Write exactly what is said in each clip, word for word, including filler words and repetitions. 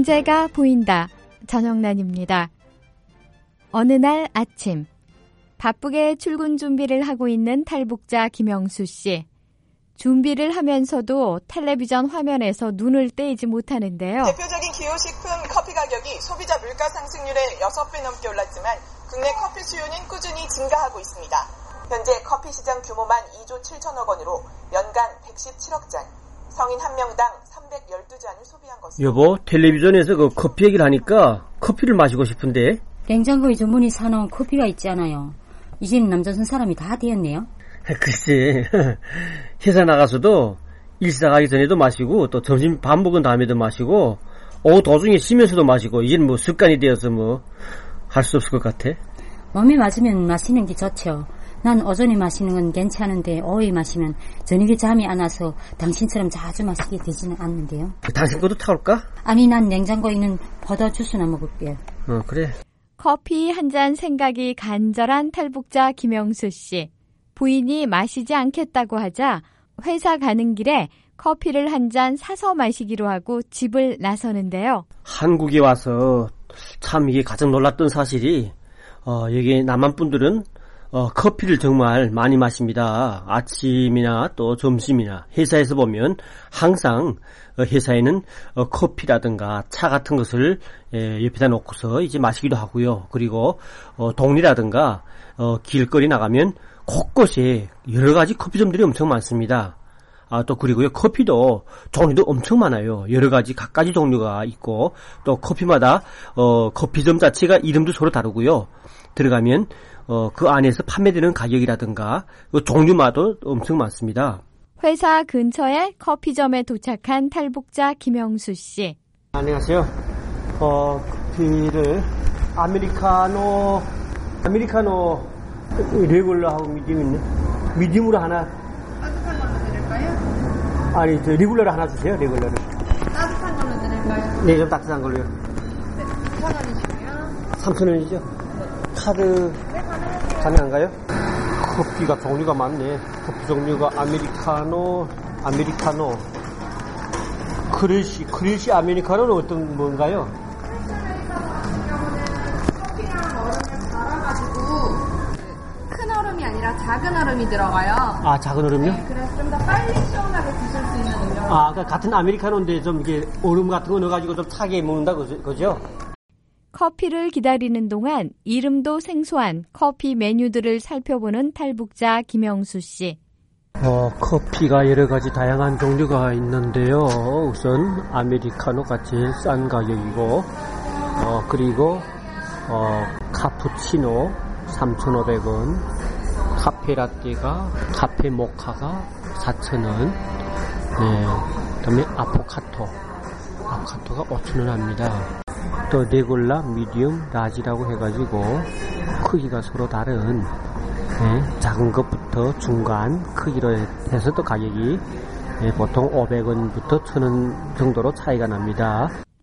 경제가 보인다. 전영란입니다. 어느 날 아침 바쁘게 출근 준비를 하고 있는 탈북자 김영수 씨. 준비를 하면서도 텔레비전 화면에서 눈을 떼지 못하는데요. 대표적인 기호식품 커피 가격이 소비자 물가 상승률의 여섯 배 넘게 올랐지만 국내 커피 수요는 꾸준히 증가하고 있습니다. 현재 커피 시장 규모만 이조 칠천억 원으로 연간 백십칠억 잔, 성인 한 명당 삼백십이 잔을 소비한 것으로. 여보, 텔레비전에서 그 커피 얘기를 하니까 커피를 마시고 싶은데. 냉장고에 주문이 사놓은 커피가 있잖아요. 이제는 남조선 사람이 다 되었네요. 글쎄, 회사 나가서도 일사 가기 전에도 마시고 또 점심 밥 먹은 다음에도 마시고 오후 도중에 쉬면서도 마시고 이제는 뭐 습관이 되어서 뭐 할 수 없을 것 같아. 몸에 맞으면 마시는 게 좋죠. 난 오전에 마시는 건 괜찮은데 오후에 마시면 저녁에 잠이 안 와서 당신처럼 자주 마시게 되지는 않는데요. 당신 것도 타올까? 아니, 난 냉장고에 있는 포도 주스나 먹을게요. 어, 그래. 커피 한 잔 생각이 간절한 탈북자 김영수 씨. 부인이 마시지 않겠다고 하자 회사 가는 길에 커피를 한 잔 사서 마시기로 하고 집을 나서는데요. 한국에 와서 참 이게 가장 놀랐던 사실이 어, 여기 남한 분들은 어, 커피를 정말 많이 마십니다. 아침이나 또 점심이나 회사에서 보면 항상 어, 회사에는 어, 커피라든가 차 같은 것을 예, 옆에다 놓고서 이제 마시기도 하고요. 그리고 어, 동네라든가 어, 길거리 나가면 곳곳에 여러 가지 커피점들이 엄청 많습니다. 아, 또 그리고요, 커피도 종류도 엄청 많아요. 여러 가지 갖가지 종류가 있고 또 커피마다 어, 커피점 자체가 이름도 서로 다르고요. 들어가면 어, 그 안에서 판매되는 가격이라든가 그 종류마다 엄청 많습니다. 회사 근처에 커피점에 도착한 탈북자 김영수 씨. 안녕하세요. 어, 커피를 아메리카노 아메리카노 레귤러하고 미디움 있네. 미디움으로 하나. 따뜻한 걸로 드릴까요? 아니, 저 레귤러를 하나 주세요. 레귤러를. 따뜻한 걸로 드릴까요? 네, 좀 따뜻한 걸로요. 네, 삼천 원이시고요. 삼천 원이죠? 네. 카드 네, 가능하세요. 가능한가요? 커피가 종류가 많네. 커피 종류가 아메리카노, 아메리카노, 크릴시, 크릴시 아메리카노는 어떤 뭔가요? 아니라 작은 얼음이 들어가요. 아, 작은 얼음요? 네, 그래서 좀 더 빨리 시원하게 드실 수 있는 음료. 아, 그러니까 같은 아메리카노인데 좀 이게 얼음 같은 거 넣어가지고 좀 타게 먹는다 그죠? 커피를 기다리는 동안 이름도 생소한 커피 메뉴들을 살펴보는 탈북자 김영수 씨. 어, 커피가 여러 가지 다양한 종류가 있는데요. 우선 아메리카노가 제일 싼 가격이고, 어, 그리고 어, 카푸치노 삼천오백 원. 카페라떼가, 카페 모카가 사천 원, 네, 그 다음에 아포카토, 아포카토가 오천 원 합니다. 또 레귤러, 미디움, 라지라고 해가지고 크기가 서로 다른, 네, 작은 것부터 중간 크기로 해서 또 가격이 네, 보통 오백 원부터 천 원 정도로 차이가 납니다.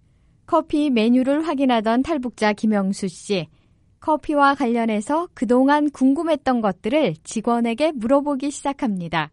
커피 메뉴를 확인하던 탈북자 김영수 씨. 커피와 관련해서 그동안 궁금했던 것들을 직원에게 물어보기 시작합니다.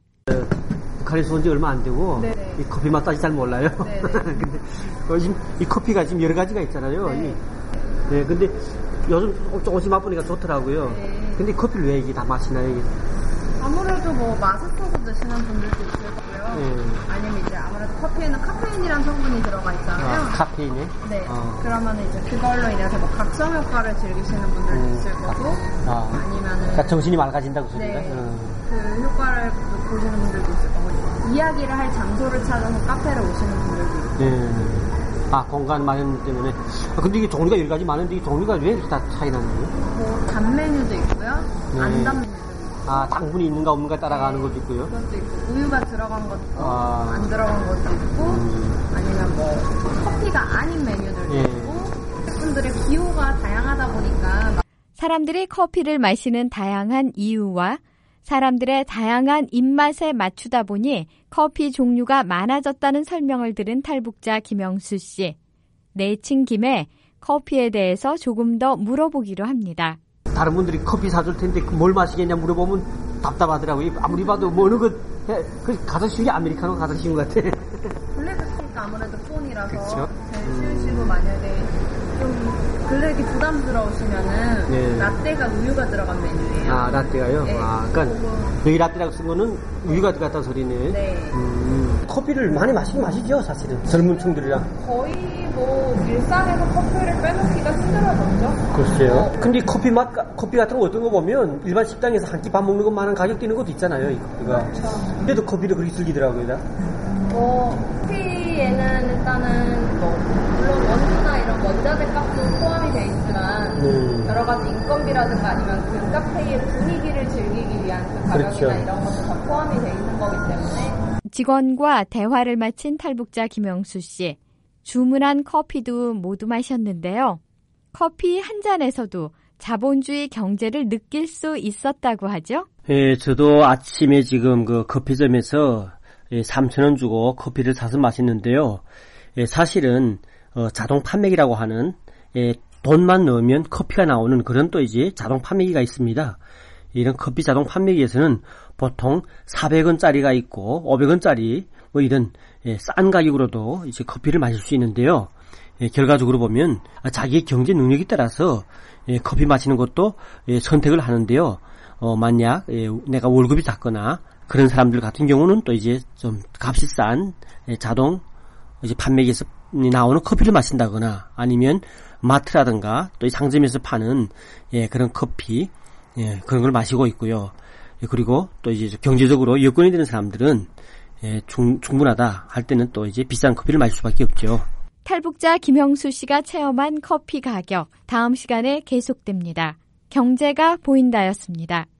북한에서 온 지 얼마 안 되고 네네. 이 커피 맛 아직 잘 몰라요. 근데 요즘 이 커피가 지금 여러 가지가 있잖아요. 네. 네, 근데 요즘 조금씩 맛보니까 좋더라고요. 네. 근데 커피를 왜 이게 다 마시나요? 이게? 아무래도 뭐 맛있어서 드시는 분들도 있을 거고요. 네. 아니면 이제 아무래도 커피에는 카페인이라는 성분이 들어가 있잖아요. 아, 카페인에? 네. 어. 그러면 이제 그걸로 인해서 뭐 각성 효과를 즐기시는 분들도 음. 있을 거고, 아. 아니면은 그러니까 정신이 맑아진다고 소리가? 네. 음. 그 효과를 보시는 분들도 있을 거고, 이야기를 할 장소를 찾아서 카페를 오시는 분들도 있고. 네. 아, 공간 마련 때문에. 아, 근데 이게 종류가 여러 가지 많은데 이 종류가 왜 이렇게 다 차이 나는 거예요? 뭐 단 메뉴도 있고요, 네. 안 단 메뉴도 있고. 아, 당분이 있는가 없는가 따라가는 것도 있고요. 그것도 있고, 우유가 들어간 것도 아. 안 들어간 것도 있고, 음. 아니면 뭐 커피가 아닌 메뉴들도 예. 있고, 분들의 기호가 다양하다 보니까 사람들이 커피를 마시는 다양한 이유와 사람들의 다양한 입맛에 맞추다 보니 커피 종류가 많아졌다는 설명을 들은 탈북자 김영수 씨. 내친 김에 커피에 대해서 조금 더 물어보기로 합니다. 다른 분들이 커피 사줄 텐데 뭘 마시겠냐 물어보면 답답하더라고요. 아무리 봐도 뭐 어느 것 그 가장 쉬운 게 아메리카노 가장 쉬운 것 같아. 블랙 커피가 아무래도 폰이라서 그쵸? 제일 시우 씨도 만약에 좀 금액이 부담스러우시면은 네. 라떼가 우유가 들어간 메뉴예요. 아, 라떼가요? 네. 아, 그러니까 여기 라떼라고 쓴 거는 우유가 들어갔다는 소리네. 네. 음, 커피를 많이 마시긴 마시죠, 사실은. 젊은 층들이랑. 거의 뭐 일상에서 커피를 빼놓기가 힘들어졌죠. 글쎄요. 근데 커피 맛, 커피 같은 거 어떤 거 보면 일반 식당에서 한 끼 밥 먹는 것만한 가격 뛰는 것도 있잖아요, 이 커피가. 그렇죠. 그래도 커피를 그렇게 즐기더라고요. 뭐 커피에는 일단은 뭐 물론 원두나 이런 원자재 값도 포함이 돼 있지만 음. 여러 가지 인건비라든가 아니면 그 카페의 분위기를 즐기기 위한 그 가격이나 그렇죠. 이런 것도 다 포함이 돼 있는 거기 때문에 직원과 대화를 마친 탈북자 김영수 씨. 주문한 커피도 모두 마셨는데요. 커피 한 잔에서도 자본주의 경제를 느낄 수 있었다고 하죠. 예, 저도 아침에 지금 그 커피점에서 예, 삼천 원 주고 커피를 사서 마셨는데요. 예, 사실은 어, 자동 판매기라고 하는 예, 돈만 넣으면 커피가 나오는 그런 또 이제 자동 판매기가 있습니다. 이런 커피 자동 판매기에서는 보통 사백 원짜리가 있고 오백 원짜리 뭐 이런 예, 싼 가격으로도 이제 커피를 마실 수 있는데요. 예, 결과적으로 보면 자기의 경제 능력에 따라서 예, 커피 마시는 것도 예, 선택을 하는데요. 어, 만약 예, 내가 월급이 작거나 그런 사람들 같은 경우는 또 이제 좀 값이 싼 예, 자동 이제 판매기에서 나오는 커피를 마신다거나 아니면 마트라든가 또 이 상점에서 파는 예, 그런 커피 예, 그런 걸 마시고 있고요. 예, 그리고 또 이제 경제적으로 여건이 되는 사람들은 예, 충, 충분하다 할 때는 또 이제 비싼 커피를 마실 수밖에 없죠. 탈북자 김영수 씨가 체험한 커피 가격, 다음 시간에 계속됩니다. 경제가 보인다였습니다.